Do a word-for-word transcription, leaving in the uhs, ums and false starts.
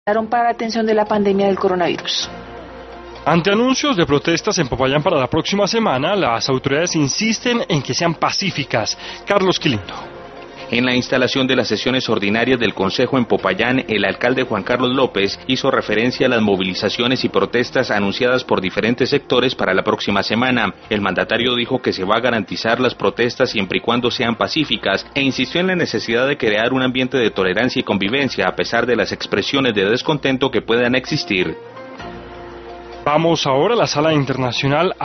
para la atención de la pandemia del coronavirus. Ante anuncios de protestas en Popayán para la próxima semana, las autoridades insisten en que sean pacíficas. Carlos Quilindo. En la instalación de las sesiones ordinarias del Consejo en Popayán, el alcalde Juan Carlos López hizo referencia a las movilizaciones y protestas anunciadas por diferentes sectores para la próxima semana. El mandatario dijo que se va a garantizar las protestas siempre y cuando sean pacíficas e insistió en la necesidad de crear un ambiente de tolerancia y convivencia a pesar de las expresiones de descontento que puedan existir. Vamos ahora a la sala internacional.